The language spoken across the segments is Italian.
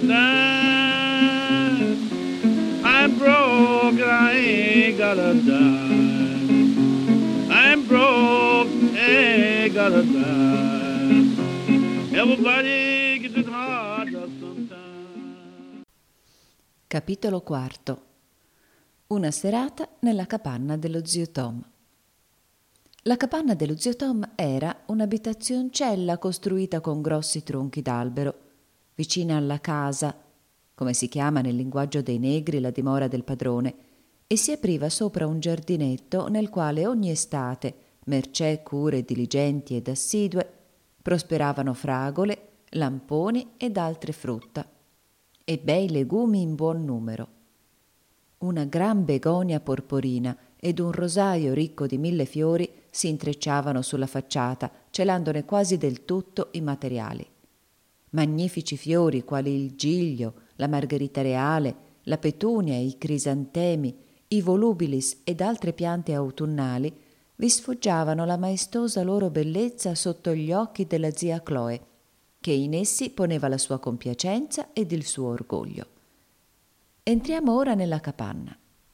dime. I'm broke and I ain't got a dime. I'm broke, ain't got a dime. Everybody gets it hard sometimes. Capitolo quarto. Una serata nella capanna dello zio Tom. La capanna dello zio Tom era un'abitazioncella costruita con grossi tronchi d'albero, vicina alla casa, come si chiama nel linguaggio dei negri la dimora del padrone, e si apriva sopra un giardinetto nel quale ogni estate, mercé cure diligenti ed assidue, prosperavano fragole, lamponi ed altre frutta, e bei legumi in buon numero. Una gran begonia porporina ed un rosaio ricco di 1000 fiori si intrecciavano sulla facciata, celandone quasi del tutto i materiali. Magnifici fiori quali il giglio, la margherita reale, la petunia, i crisantemi, i volubilis ed altre piante autunnali vi sfoggiavano la maestosa loro bellezza sotto gli occhi della zia Chloe, che in essi poneva la sua compiacenza ed il suo orgoglio. Entriamo ora nella capanna.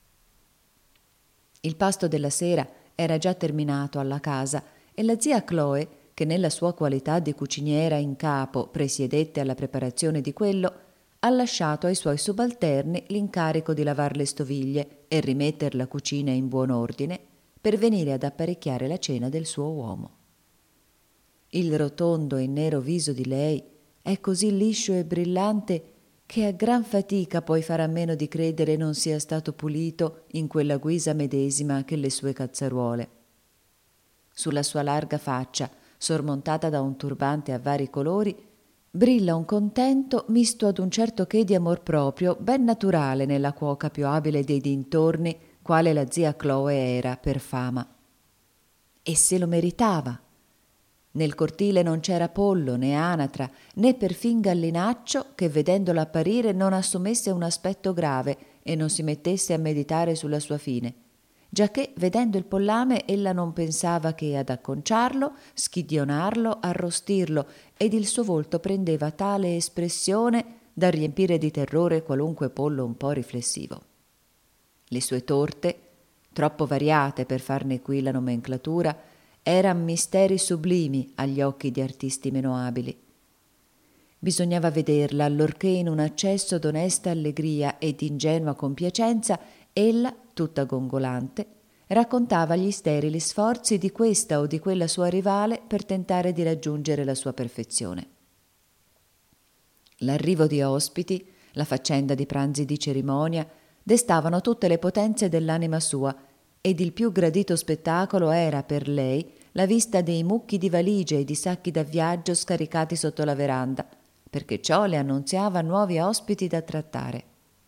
Il pasto della sera era già terminato alla casa e la zia Chloe, che nella sua qualità di cuciniera in capo presiedette alla preparazione di quello, ha lasciato ai suoi subalterni l'incarico di lavar le stoviglie e rimetter la cucina in buon ordine per venire ad apparecchiare la cena del suo uomo. Il rotondo e nero viso di lei è così liscio e brillante che a gran fatica puoi fare a meno di credere non sia stato pulito in quella guisa medesima che le sue cazzaruole. Sulla sua larga faccia, sormontata da un turbante a vari colori, brilla un contento misto ad un certo che di amor proprio ben naturale nella cuoca più abile dei dintorni, quale la zia Chloe era per fama. E se lo meritava. Nel cortile non c'era pollo, né anatra, né perfin gallinaccio che vedendola apparire non assumesse un aspetto grave e non si mettesse a meditare sulla sua fine, giacché vedendo il pollame ella non pensava che ad acconciarlo, schiddionarlo, arrostirlo, ed il suo volto prendeva tale espressione da riempire di terrore qualunque pollo un po' riflessivo. Le sue torte, troppo variate per farne qui la nomenclatura, eran misteri sublimi agli occhi di artisti meno abili. Bisognava vederla allorché in un accesso d'onesta allegria e d'ingenua compiacenza ella, tutta gongolante, raccontava gli sterili sforzi di questa o di quella sua rivale per tentare di raggiungere la sua perfezione. L'arrivo di ospiti, la faccenda di pranzi di cerimonia, destavano tutte le potenze dell'anima sua, ed il più gradito spettacolo era per lei la vista dei mucchi di valigie e di sacchi da viaggio scaricati sotto la veranda, perché ciò le annunziava nuovi ospiti da trattare.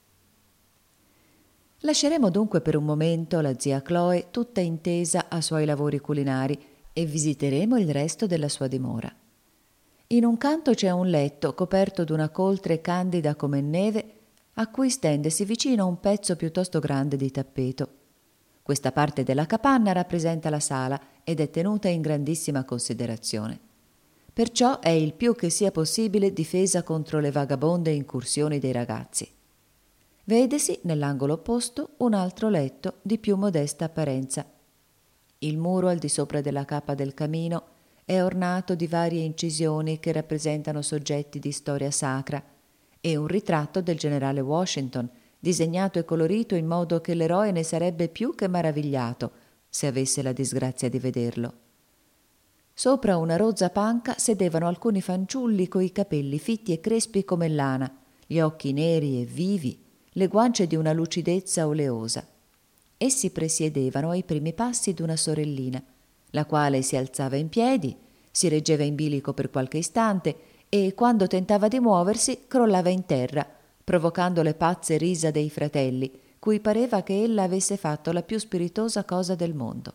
Lasceremo dunque per un momento la zia Chloe tutta intesa a suoi lavori culinari e visiteremo il resto della sua dimora. In un canto c'è un letto coperto d'una coltre candida come neve, a cui stendesi vicino un pezzo piuttosto grande di tappeto. Questa parte della capanna rappresenta la sala ed è tenuta in grandissima considerazione. Perciò è il più che sia possibile difesa contro le vagabonde incursioni dei ragazzi. Vedesi nell'angolo opposto un altro letto di più modesta apparenza. Il muro al di sopra della cappa del camino è ornato di varie incisioni che rappresentano soggetti di storia sacra e un ritratto del generale Washington, disegnato e colorito in modo che l'eroe ne sarebbe più che maravigliato se avesse la disgrazia di vederlo. Sopra una rozza panca sedevano alcuni fanciulli coi capelli fitti e crespi come lana, gli occhi neri e vivi, le guance di una lucidezza oleosa. Essi presiedevano ai primi passi d'una sorellina, la quale si alzava in piedi, si reggeva in bilico per qualche istante e, quando tentava di muoversi, crollava in terra, provocando le pazze risa dei fratelli, cui pareva che ella avesse fatto la più spiritosa cosa del mondo.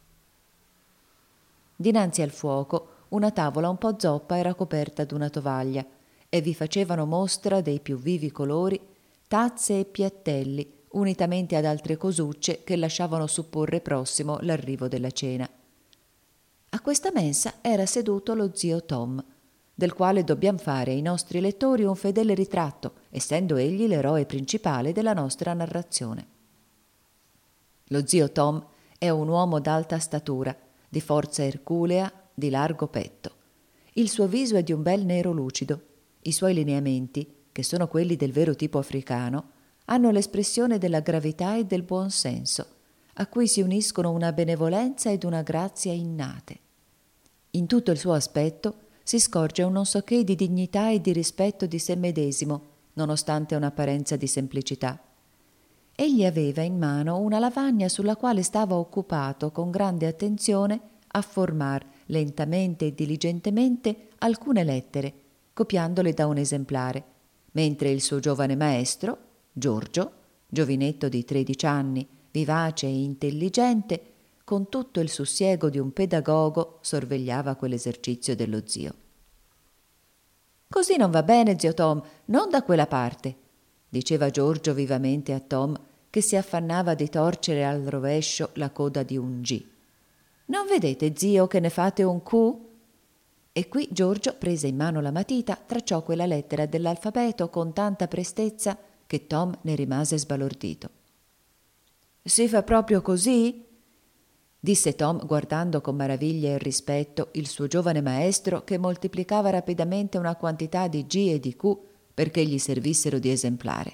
Dinanzi al fuoco una tavola un po' zoppa era coperta d'una tovaglia e vi facevano mostra dei più vivi colori tazze e piattelli, unitamente ad altre cosucce che lasciavano supporre prossimo l'arrivo della cena. A questa mensa era seduto lo zio Tom, del quale dobbiamo fare ai nostri lettori un fedele ritratto, essendo egli l'eroe principale della nostra narrazione. Lo zio Tom è un uomo d'alta statura, di forza erculea, di largo petto. Il suo viso è di un bel nero lucido. I suoi lineamenti, che sono quelli del vero tipo africano, hanno l'espressione della gravità e del buon senso, a cui si uniscono una benevolenza ed una grazia innate. In tutto il suo aspetto si scorge un non so che di dignità e di rispetto di sé medesimo, nonostante un'apparenza di semplicità. Egli aveva in mano una lavagna sulla quale stava occupato con grande attenzione a formar lentamente e diligentemente alcune lettere, copiandole da un esemplare, mentre il suo giovane maestro, Giorgio, giovinetto di 13 anni, vivace e intelligente, con tutto il sussiego di un pedagogo sorvegliava quell'esercizio dello zio. «Così non va bene, zio Tom, non da quella parte», diceva Giorgio vivamente a Tom, che si affannava di torcere al rovescio la coda di un G. «Non vedete, zio, che ne fate un Q?» E qui Giorgio prese in mano la matita, tracciò quella lettera dell'alfabeto con tanta prestezza che Tom ne rimase sbalordito. «Si fa proprio così?» disse Tom guardando con meraviglia e rispetto il suo giovane maestro che moltiplicava rapidamente una quantità di G e di Q perché gli servissero di esemplare.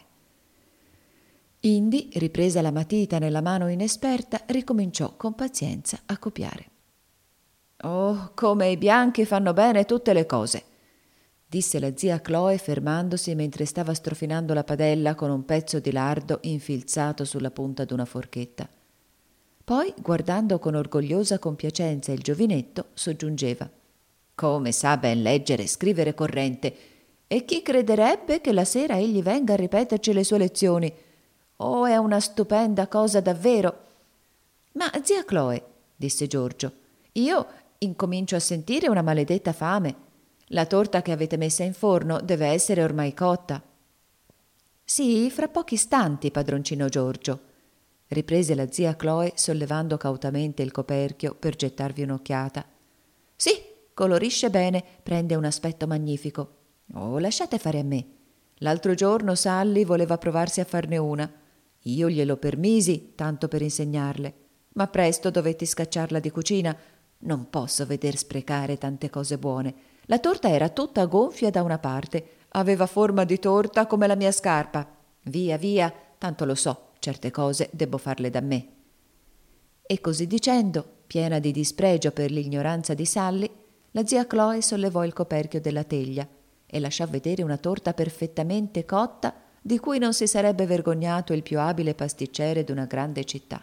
Indi, ripresa la matita nella mano inesperta, ricominciò con pazienza a copiare. «Oh, come i bianchi fanno bene tutte le cose!» disse la zia Chloe fermandosi mentre stava strofinando la padella con un pezzo di lardo infilzato sulla punta d'una forchetta. Poi, guardando con orgogliosa compiacenza il giovinetto, soggiungeva: «Come sa ben leggere e scrivere corrente! E chi crederebbe che la sera egli venga a ripeterci le sue lezioni? Oh, è una stupenda cosa davvero!» «Ma, zia Chloe», disse Giorgio, «io incomincio a sentire una maledetta fame. La torta che avete messa in forno deve essere ormai cotta». «Sì, fra pochi istanti, padroncino Giorgio», riprese la zia Chloe sollevando cautamente il coperchio per gettarvi un'occhiata. «Sì, colorisce bene, prende un aspetto magnifico. Oh, lasciate fare a me. L'altro giorno Sally voleva provarsi a farne una. Io glielo permisi, tanto per insegnarle, ma presto dovetti scacciarla di cucina. Non posso veder sprecare tante cose buone. La torta era tutta gonfia da una parte, aveva forma di torta come la mia scarpa. Via, via, tanto lo so, certe cose debbo farle da me». E così dicendo, piena di dispregio per l'ignoranza di Sally, la zia Chloe sollevò il coperchio della teglia e lasciò vedere una torta perfettamente cotta di cui non si sarebbe vergognato il più abile pasticcere d'una grande città.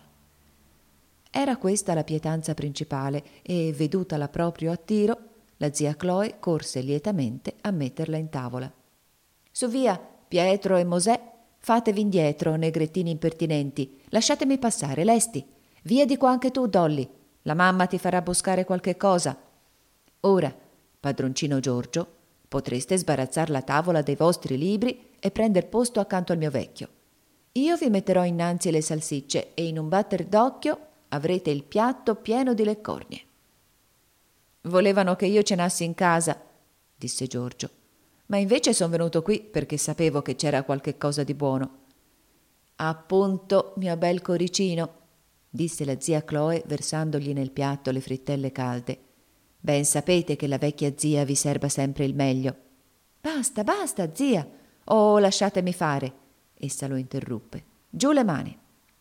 Era questa la pietanza principale e, vedutala proprio a tiro, la zia Chloe corse lietamente a metterla in tavola. «Su via, Pietro e Mosè, fatevi indietro, negrettini impertinenti, lasciatemi passare, lesti. Via di qua anche tu, Dolly, la mamma ti farà buscare qualche cosa. Ora, padroncino Giorgio, potreste sbarazzar la tavola dei vostri libri e prender posto accanto al mio vecchio. Io vi metterò innanzi le salsicce e in un batter d'occhio avrete il piatto pieno di leccornie». «Volevano che io cenassi in casa», disse Giorgio, «ma invece son venuto qui perché sapevo che c'era qualche cosa di buono». «Appunto, mio bel coricino», disse la zia Chloe versandogli nel piatto le frittelle calde. «Ben sapete che la vecchia zia vi serba sempre il meglio». «Basta, basta, zia! Oh, lasciatemi fare!» essa lo interruppe. «Giù le mani!»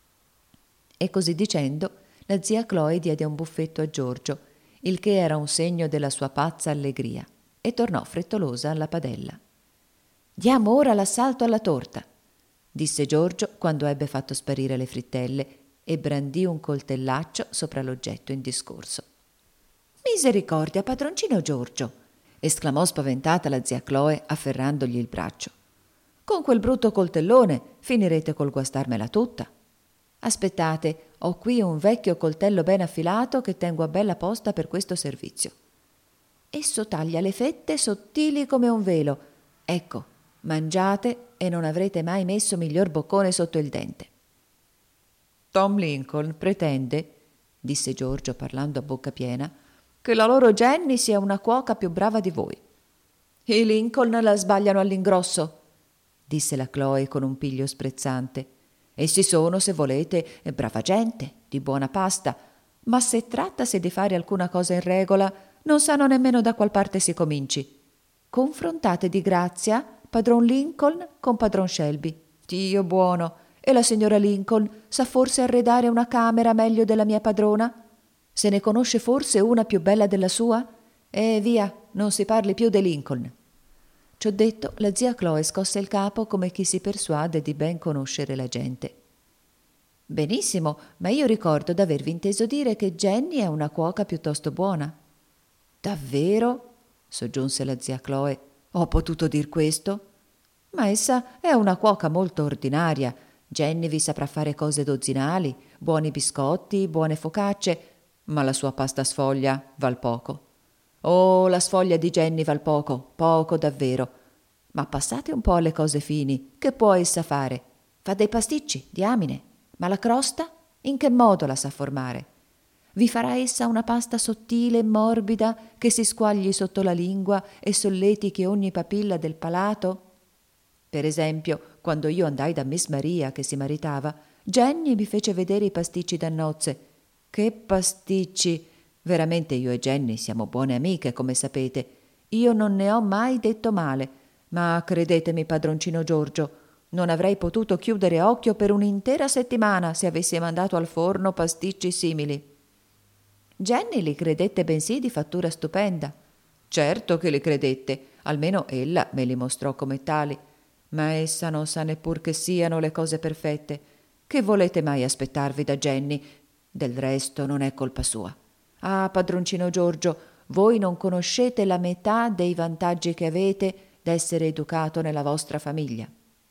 E così dicendo, la zia Chloe diede un buffetto a Giorgio, il che era un segno della sua pazza allegria, e tornò frettolosa alla padella. «Diamo ora l'assalto alla torta», disse Giorgio quando ebbe fatto sparire le frittelle e brandì un coltellaccio sopra l'oggetto in discorso. «Misericordia, padroncino Giorgio!» esclamò spaventata la zia Chloe afferrandogli il braccio. «Con quel brutto coltellone finirete col guastarmela tutta. Aspettate, ho qui un vecchio coltello ben affilato che tengo a bella posta per questo servizio. Esso taglia le fette sottili come un velo. Ecco, mangiate e non avrete mai messo miglior boccone sotto il dente». «Tom Lincoln pretende», disse Giorgio parlando a bocca piena, «che la loro Jenny sia una cuoca più brava di voi. I Lincoln la sbagliano all'ingrosso, disse la Chloe con un piglio sprezzante. Essi sono, se volete, brava gente, di buona pasta, ma se trattasi di fare alcuna cosa in regola, non sanno nemmeno da qual parte si cominci. Confrontate di grazia padron Lincoln con padron Shelby. Dio buono! E la signora Lincoln sa forse arredare una camera meglio della mia padrona? Se ne conosce forse una più bella della sua? E via, non si parli più dei Lincoln. Ciò detto, la zia Chloe scosse il capo come chi si persuade di ben conoscere la gente. Benissimo, ma io ricordo d'avervi inteso dire che Jenny è una cuoca piuttosto buona. Davvero? Soggiunse la zia Chloe. Ho potuto dir questo? Ma essa è una cuoca molto ordinaria. Jenny vi saprà fare cose dozzinali, buoni biscotti, buone focacce, ma la sua pasta sfoglia val poco. Oh, la sfoglia di Jenny val poco, poco davvero. Ma passate un po' alle cose fini, che può essa fare? Fa dei pasticci, diamine, ma la crosta? In che modo la sa formare? Vi farà essa una pasta sottile e morbida che si squagli sotto la lingua e solletichi ogni papilla del palato? Per esempio, quando io andai da Miss Maria che si maritava, Jenny mi fece vedere i pasticci da nozze. Che pasticci! Veramente io e Jenny siamo buone amiche, come sapete. Io non ne ho mai detto male, ma credetemi, padroncino Giorgio, non avrei potuto chiudere occhio per un'intera settimana se avessi mandato al forno pasticci simili. Jenny li credette bensì di fattura stupenda. Certo che li credette, almeno ella me li mostrò come tali, ma essa non sa neppur che siano le cose perfette. Che volete mai aspettarvi da Jenny? Del resto non è colpa sua. Ah, padroncino Giorgio, voi non conoscete la metà dei vantaggi che avete d'essere educato nella vostra famiglia.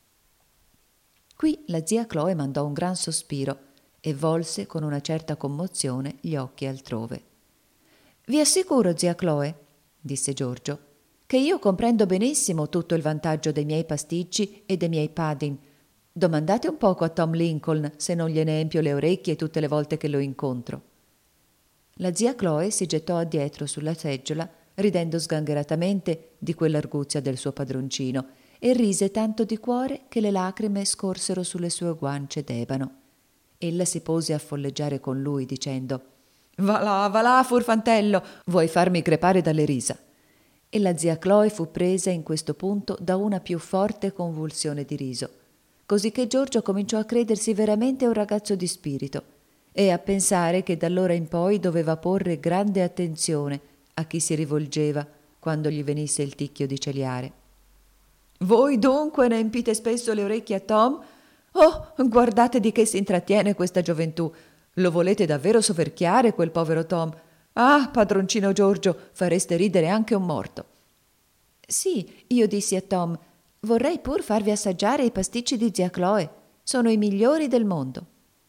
Qui la zia Chloe mandò un gran sospiro e volse con una certa commozione gli occhi altrove. Vi assicuro, zia Chloe, disse Giorgio, che io comprendo benissimo tutto il vantaggio dei miei pasticci e dei miei pudding. Domandate un poco a Tom Lincoln se non gliene empio le orecchie tutte le volte che lo incontro. La zia Chloe si gettò addietro sulla seggiola, ridendo sgangheratamente di quell'arguzia del suo padroncino, e rise tanto di cuore che le lacrime scorsero sulle sue guance d'ebano. Ella si pose a folleggiare con lui, dicendo: va là, furfantello, vuoi farmi crepare dalle risa. E la zia Chloe fu presa in questo punto da una più forte convulsione di riso, così che Giorgio cominciò a credersi veramente un ragazzo di spirito e a pensare che d'allora in poi doveva porre grande attenzione a chi si rivolgeva quando gli venisse il ticchio di celiare. Voi dunque ne empite spesso le orecchie a Tom? Oh, guardate di che si intrattiene questa gioventù. Lo volete davvero soverchiare, quel povero Tom? Ah, padroncino Giorgio, fareste ridere anche un morto. Sì, io dissi a Tom, vorrei pur farvi assaggiare i pasticci di zia Chloe. Sono i migliori del mondo.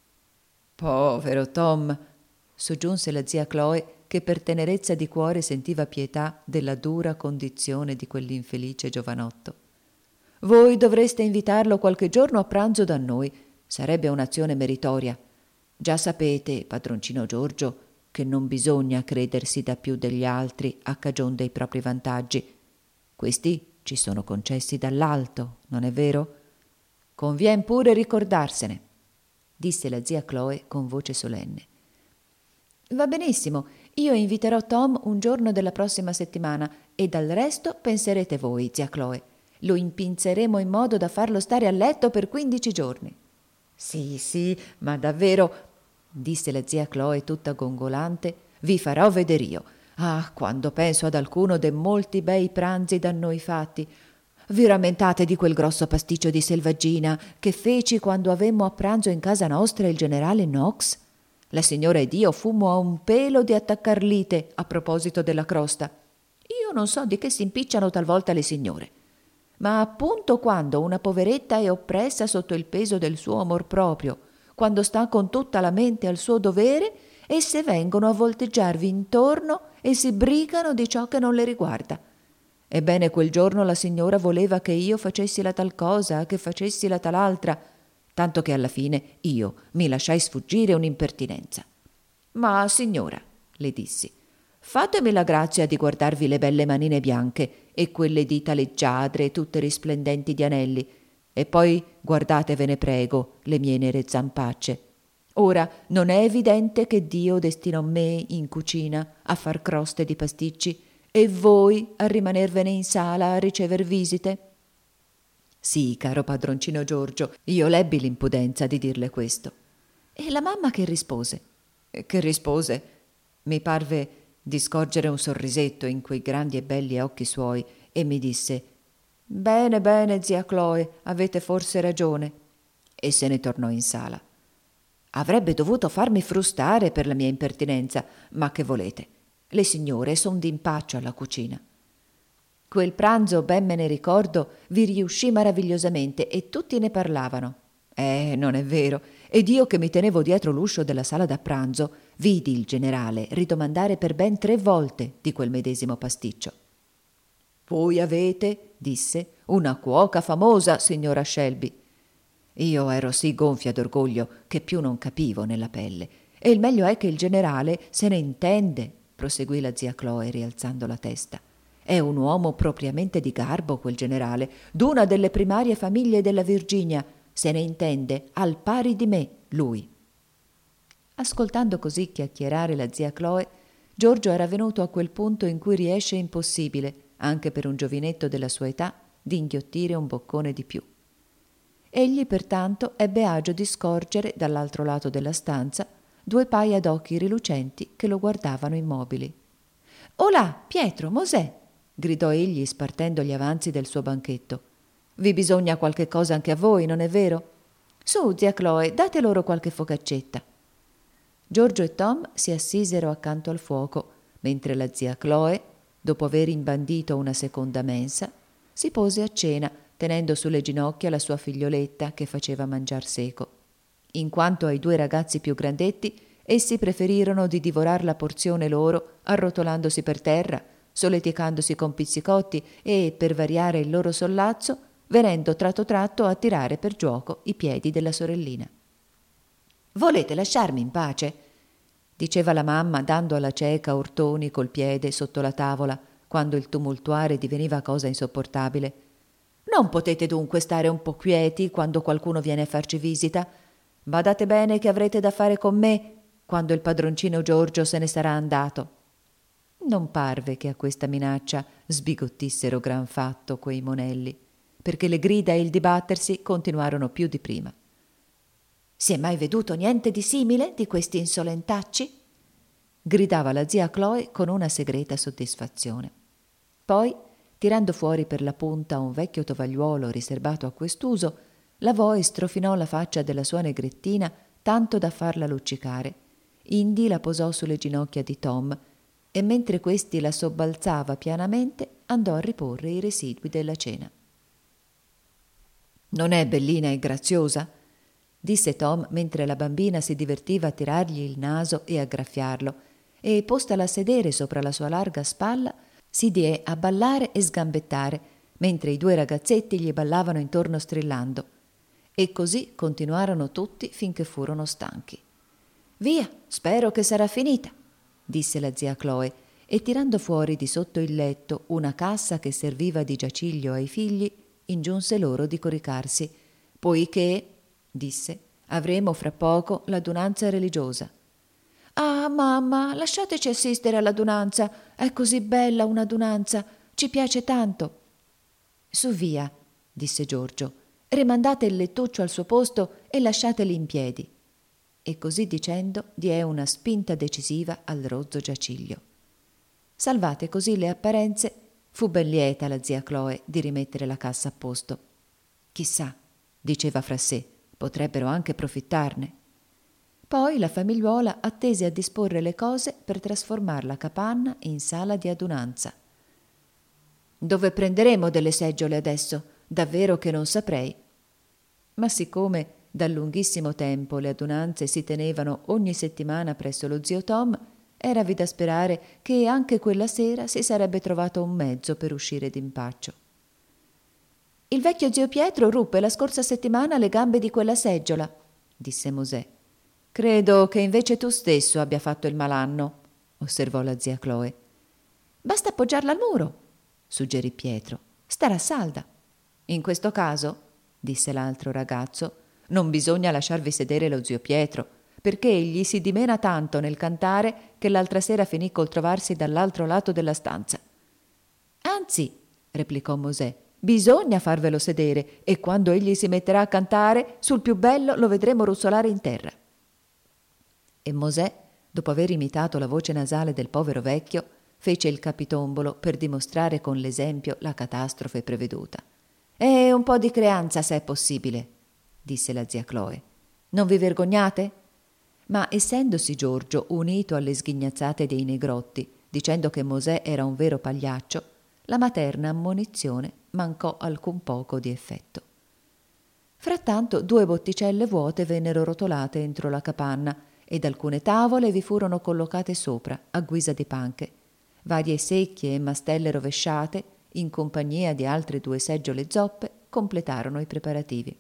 Povero Tom, soggiunse la zia Chloe, che per tenerezza di cuore sentiva pietà della dura condizione di quell'infelice giovanotto. Voi dovreste invitarlo qualche giorno a pranzo da noi. Sarebbe un'azione meritoria. Già sapete, padroncino Giorgio, che non bisogna credersi da più degli altri a cagion dei propri vantaggi. Questi ci sono concessi dall'alto, non è vero? Convien pure ricordarsene, disse la zia Chloe con voce solenne. Va benissimo, io inviterò Tom un giorno della prossima settimana e dal resto penserete voi, zia Chloe. Lo impinzeremo in modo da farlo stare a letto per 15 giorni. Sì, ma davvero, disse la zia Chloe tutta gongolante, vi farò vedere io. Ah, quando penso ad alcuno de molti bei pranzi da noi fatti. Vi rammentate di quel grosso pasticcio di selvaggina che feci quando avemmo a pranzo in casa nostra il generale Knox? La signora ed io fummo a un pelo di attaccar lite a proposito della crosta. Io non so di che si impicciano talvolta le signore. Ma appunto quando una poveretta è oppressa sotto il peso del suo amor proprio, quando sta con tutta la mente al suo dovere, esse vengono a volteggiarvi intorno e si brigano di ciò che non le riguarda. Ebbene, quel giorno la signora voleva che io facessi la tal cosa, che facessi la tal'altra, tanto che alla fine io mi lasciai sfuggire un'impertinenza. Ma signora, le dissi, fatemi la grazia di guardarvi le belle manine bianche e quelle dita leggiadre tutte risplendenti di anelli, e poi guardatevene prego le mie nere zampacce. Ora non è evidente che Dio destinò me in cucina a far croste di pasticci e voi a rimanervene in sala a ricever visite? Sì, caro padroncino Giorgio, io lebbi l'impudenza di dirle questo. E la mamma che rispose? Che rispose? Mi parve di scorgere un sorrisetto in quei grandi e belli occhi suoi e mi disse: bene, bene, zia Chloe, avete forse ragione. E se ne tornò in sala. Avrebbe dovuto farmi frustare per la mia impertinenza, ma che volete? Le signore son d'impaccio alla cucina. Quel pranzo, ben me ne ricordo, vi riuscì meravigliosamente e tutti ne parlavano. Non è vero. Ed io che mi tenevo dietro l'uscio della sala da pranzo, vidi il generale ridomandare per ben 3 volte di quel medesimo pasticcio. Voi avete, disse, una cuoca famosa, signora Shelby. Io ero sì gonfia d'orgoglio che più non capivo nella pelle. E il meglio è che il generale se ne intende, proseguì la zia Chloe rialzando la testa. È un uomo propriamente di garbo quel generale, d'una delle primarie famiglie della Virginia. Se ne intende al pari di me, lui. Ascoltando così chiacchierare la zia Chloe, Giorgio era venuto a quel punto in cui riesce impossibile, anche per un giovinetto della sua età, di inghiottire un boccone di più. Egli pertanto ebbe agio di scorgere dall'altro lato della stanza 2 paia d'occhi rilucenti che lo guardavano immobili. «Olà, Pietro, Mosè!» gridò egli spartendo gli avanzi del suo banchetto. «Vi bisogna qualche cosa anche a voi, non è vero? Su, zia Chloe, date loro qualche focaccetta». Giorgio e Tom si assisero accanto al fuoco, mentre la zia Chloe, dopo aver imbandito una seconda mensa, si pose a cena, tenendo sulle ginocchia la sua figlioletta che faceva mangiar seco. In quanto ai 2 ragazzi più grandetti, essi preferirono di divorar la porzione loro, arrotolandosi per terra, solleticandosi con pizzicotti e, per variare il loro sollazzo, venendo tratto tratto a tirare per giuoco i piedi della sorellina. «Volete lasciarmi in pace?» diceva la mamma, dando alla cieca urtoni col piede sotto la tavola, quando il tumultuare diveniva cosa insopportabile. «Non potete dunque stare un po' quieti quando qualcuno viene a farci visita? Badate bene che avrete da fare con me quando il padroncino Giorgio se ne sarà andato». Non parve che a questa minaccia sbigottissero gran fatto quei monelli, perché le grida e il dibattersi continuarono più di prima. «Si è mai veduto niente di simile di questi insolentacci?» gridava la zia Chloe con una segreta soddisfazione. Poi, tirando fuori per la punta un vecchio tovagliuolo riservato a quest'uso, lavò e strofinò la faccia della sua negrettina tanto da farla luccicare. Indi la posò sulle ginocchia di Tom e mentre questi la sobbalzava pianamente andò a riporre i residui della cena. «Non è bellina e graziosa?» disse Tom mentre la bambina si divertiva a tirargli il naso e a graffiarlo, e postala a sedere sopra la sua larga spalla si diè a ballare e sgambettare, mentre i 2 ragazzetti gli ballavano intorno strillando. E così continuarono tutti finché furono stanchi. «Via, spero che sarà finita», disse la zia Chloe, e tirando fuori di sotto il letto una cassa che serviva di giaciglio ai figli, ingiunse loro di coricarsi, poiché, disse, avremo fra poco l'adunanza religiosa. «Ah, mamma, lasciateci assistere all'adunanza, è così bella un'adunanza, ci piace tanto». «Su via», disse Giorgio, «rimandate il lettuccio al suo posto e lasciateli in piedi». E così dicendo diè una spinta decisiva al rozzo giaciglio. Salvate così le apparenze, fu ben lieta la zia Chloe di rimettere la cassa a posto. «Chissà», diceva fra sé, «potrebbero anche profittarne». Poi la famigliuola attese a disporre le cose per trasformar la capanna in sala di adunanza. «Dove prenderemo delle seggiole adesso? Davvero che non saprei». Ma siccome da lunghissimo tempo le adunanze si tenevano ogni settimana presso lo zio Tom, eravi da sperare che anche quella sera si sarebbe trovato un mezzo per uscire d'impaccio. «Il vecchio zio Pietro ruppe la scorsa settimana le gambe di quella seggiola», disse Mosè. «Credo che invece tu stesso abbia fatto il malanno», osservò la zia Chloe. Basta appoggiarla al muro, suggerì Pietro. Starà salda. In questo caso, disse l'altro ragazzo, non bisogna lasciarvi sedere lo zio Pietro, perché egli si dimena tanto nel cantare che l'altra sera finì col trovarsi dall'altro lato della stanza. Anzi, replicò Mosè, bisogna farvelo sedere e quando egli si metterà a cantare, sul più bello lo vedremo russolare in terra. E Mosè, dopo aver imitato la voce nasale del povero vecchio, fece il capitombolo per dimostrare con l'esempio la catastrofe preveduta. «E un po' di creanza, se è possibile», disse la zia Chloe. «Non vi vergognate?» Ma essendosi Giorgio unito alle sghignazzate dei negrotti, dicendo che Mosè era un vero pagliaccio, la materna ammonizione mancò alcun poco di effetto. Frattanto 2 botticelle vuote vennero rotolate entro la capanna ed alcune tavole vi furono collocate sopra a guisa di panche. Varie secchie e mastelle rovesciate, in compagnia di altre 2 seggiole zoppe, completarono i preparativi.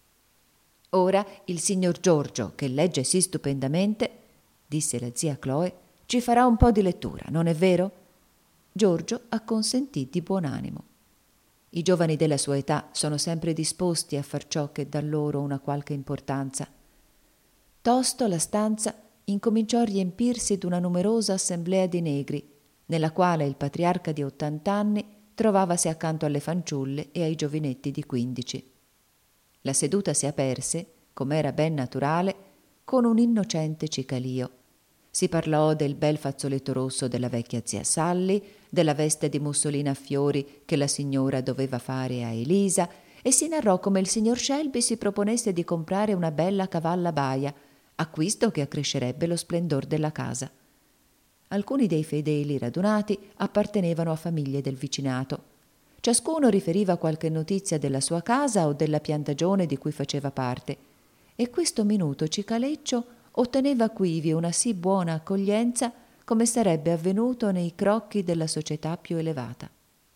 «Ora il signor Giorgio, che legge sì stupendamente», disse la zia Chloe, «ci farà un po' di lettura, non è vero?» Giorgio acconsentì di buon animo. I giovani della sua età sono sempre disposti a far ciò che dà loro una qualche importanza. Tosto la stanza incominciò a riempirsi d'una numerosa assemblea di negri, nella quale il patriarca di 80 anni trovavasi accanto alle fanciulle e ai giovinetti di 15. La seduta si aperse, com'era ben naturale, con un innocente cicalio. Si parlò del bel fazzoletto rosso della vecchia zia Sally, della veste di mussolina a fiori che la signora doveva fare a Elisa, e si narrò come il signor Shelby si proponesse di comprare una bella cavalla baia, acquisto che accrescerebbe lo splendor della casa. Alcuni dei fedeli radunati appartenevano a famiglie del vicinato. Ciascuno riferiva qualche notizia della sua casa o della piantagione di cui faceva parte, e questo minuto cicaleccio otteneva quivi una sì buona accoglienza come sarebbe avvenuto nei crocchi della società più elevata.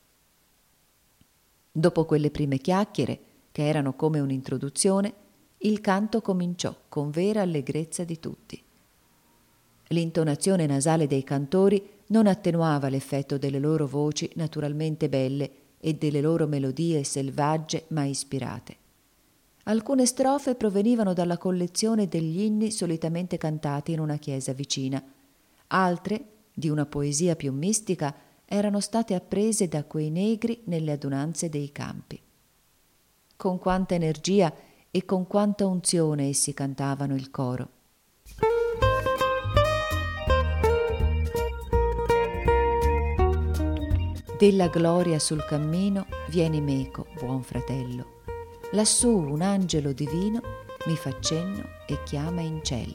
Dopo quelle prime chiacchiere, che erano come un'introduzione, il canto cominciò con vera allegrezza di tutti. L'intonazione nasale dei cantori non attenuava l'effetto delle loro voci naturalmente belle e delle loro melodie selvagge ma ispirate. Alcune strofe provenivano dalla collezione degli inni solitamente cantati in una chiesa vicina, altre, di una poesia più mistica, erano state apprese da quei negri nelle adunanze dei campi. Con quanta energia e con quanta unzione essi cantavano il coro. Della gloria sul cammino vieni meco, buon fratello. Lassù un angelo divino mi fa cenno e chiama in cielo.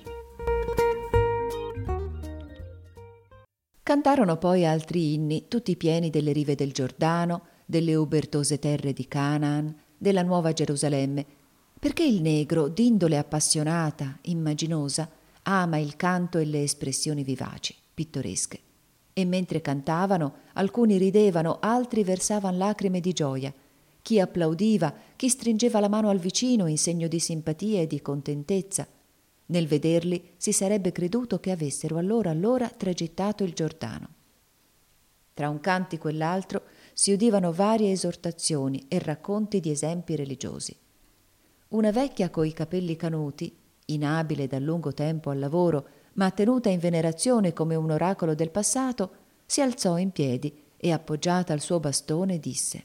Cantarono poi altri inni, tutti pieni delle rive del Giordano, delle ubertose terre di Canaan, della Nuova Gerusalemme, perché il negro, d'indole appassionata, immaginosa, ama il canto e le espressioni vivaci, pittoresche. E mentre cantavano, alcuni ridevano, altri versavan lacrime di gioia. Chi applaudiva, chi stringeva la mano al vicino in segno di simpatia e di contentezza. Nel vederli si sarebbe creduto che avessero allora tragittato il Giordano. Tra un cantico e l'altro si udivano varie esortazioni e racconti di esempi religiosi. Una vecchia coi capelli canuti, inabile da lungo tempo al lavoro, ma tenuta in venerazione come un oracolo del passato, si alzò in piedi e, appoggiata al suo bastone, disse: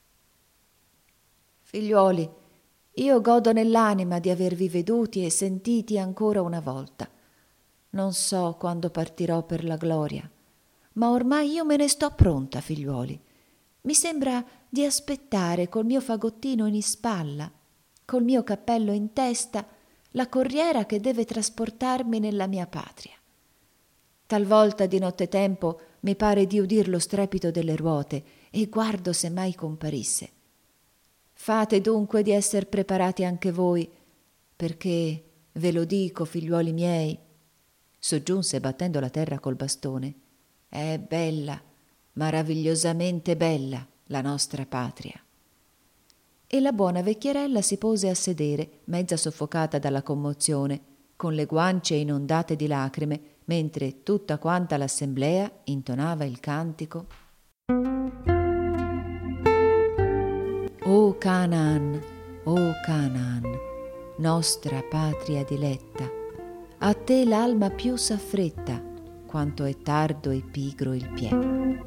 «Figliuoli, io godo nell'anima di avervi veduti e sentiti ancora una volta. Non so quando partirò per la gloria, ma ormai io me ne sto pronta, figliuoli. Mi sembra di aspettare col mio fagottino in ispalla, col mio cappello in testa, la corriera che deve trasportarmi nella mia patria. Talvolta di nottetempo mi pare di udir lo strepito delle ruote e guardo se mai comparisse. Fate dunque di esser preparati anche voi, perché, ve lo dico, figliuoli miei», soggiunse battendo la terra col bastone, «è bella, maravigliosamente bella la nostra patria». E la buona vecchierella si pose a sedere, mezza soffocata dalla commozione, con le guance inondate di lacrime, mentre tutta quanta l'assemblea intonava il cantico: O Canaan, nostra patria diletta, a te l'alma più s'affretta, quanto è tardo e pigro il pie.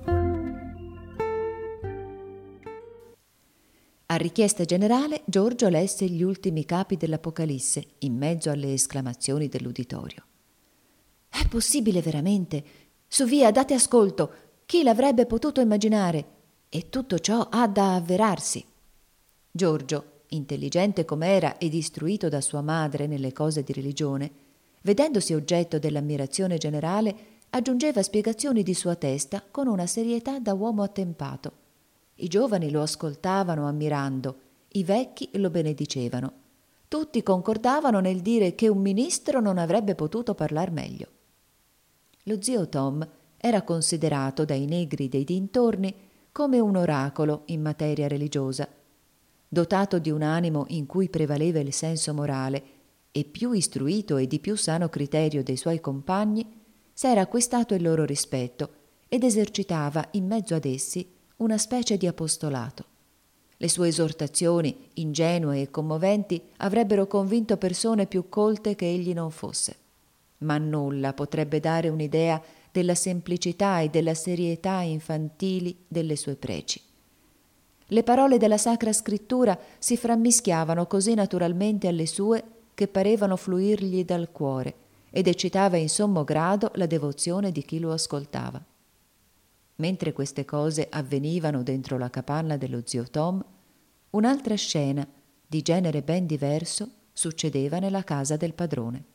A richiesta generale, Giorgio lesse gli ultimi capi dell'Apocalisse in mezzo alle esclamazioni dell'uditorio. È possibile veramente? Su via, date ascolto! Chi l'avrebbe potuto immaginare? E tutto ciò ha da avverarsi. Giorgio, intelligente com'era ed istruito da sua madre nelle cose di religione, vedendosi oggetto dell'ammirazione generale, aggiungeva spiegazioni di sua testa con una serietà da uomo attempato. I giovani lo ascoltavano ammirando, i vecchi lo benedicevano. Tutti concordavano nel dire che un ministro non avrebbe potuto parlar meglio. Lo zio Tom era considerato dai negri dei dintorni come un oracolo in materia religiosa. Dotato di un animo in cui prevaleva il senso morale e più istruito e di più sano criterio dei suoi compagni, s'era acquistato il loro rispetto ed esercitava in mezzo ad essi una specie di apostolato. Le sue esortazioni, ingenue e commoventi, avrebbero convinto persone più colte che egli non fosse. Ma nulla potrebbe dare un'idea della semplicità e della serietà infantili delle sue preci. Le parole della Sacra Scrittura si frammischiavano così naturalmente alle sue che parevano fluirgli dal cuore ed eccitava in sommo grado la devozione di chi lo ascoltava. Mentre queste cose avvenivano dentro la capanna dello zio Tom, un'altra scena, di genere ben diverso, succedeva nella casa del padrone.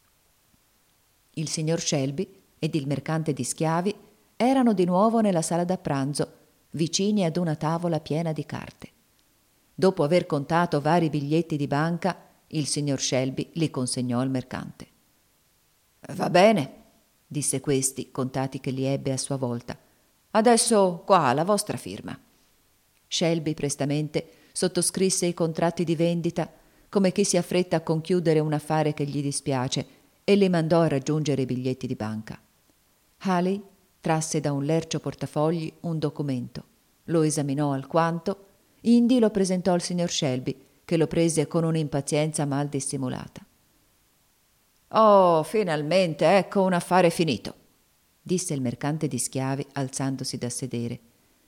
Il signor Shelby ed il mercante di schiavi erano di nuovo nella sala da pranzo, vicini ad una tavola piena di carte. Dopo aver contato vari biglietti di banca, il signor Shelby li consegnò al mercante. «Va bene», disse questi, contati che li ebbe a sua volta. «Adesso qua la vostra firma». Shelby prestamente sottoscrisse i contratti di vendita come chi si affretta a conchiudere un affare che gli dispiace e li mandò a raggiungere i biglietti di banca. Haley trasse da un lercio portafogli un documento, lo esaminò alquanto, indi lo presentò al signor Shelby, che lo prese con un'impazienza mal dissimulata. «Oh, finalmente, ecco un affare finito», disse il mercante di schiavi alzandosi da sedere.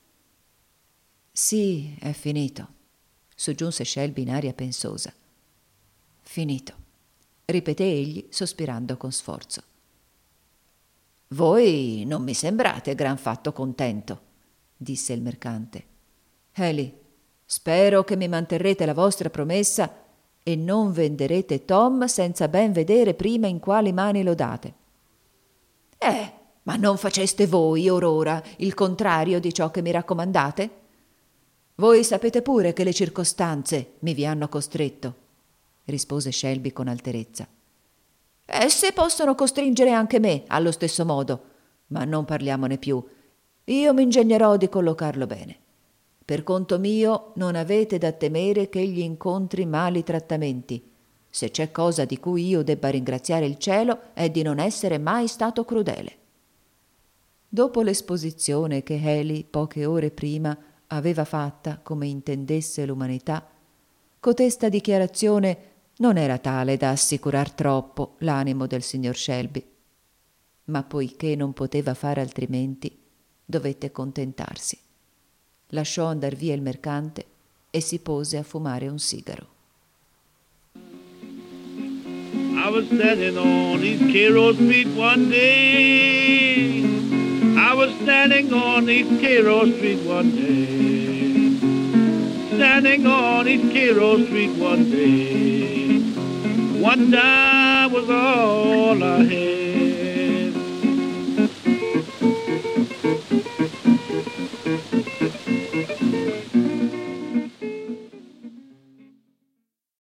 «Sì, è finito», soggiunse Shelby in aria pensosa. «Finito», ripeté egli sospirando con sforzo. «Voi non mi sembrate gran fatto contento», disse il mercante. «Haley, spero che mi manterrete la vostra promessa e non venderete Tom senza ben vedere prima in quali mani lo date». Ma non faceste voi, or ora, il contrario di ciò che mi raccomandate? Voi sapete pure che le circostanze mi vi hanno costretto», rispose Shelby con alterezza. «Esse possono costringere anche me allo stesso modo, ma non parliamone più. Io mi ingegnerò di collocarlo bene. Per conto mio non avete da temere che egli incontri mali trattamenti. Se c'è cosa di cui io debba ringraziare il cielo è di non essere mai stato crudele». Dopo l'esposizione che Haley poche ore prima aveva fatta come intendesse l'umanità, cotesta dichiarazione non era tale da assicurar troppo l'animo del signor Shelby, ma poiché non poteva fare altrimenti, dovette contentarsi. Lasciò andar via il mercante e si pose a fumare un sigaro. I was standing on East Cairo Street one day. I was standing on East Cairo Street one day. Standing on East Cairo Street one day. One dime was all I had.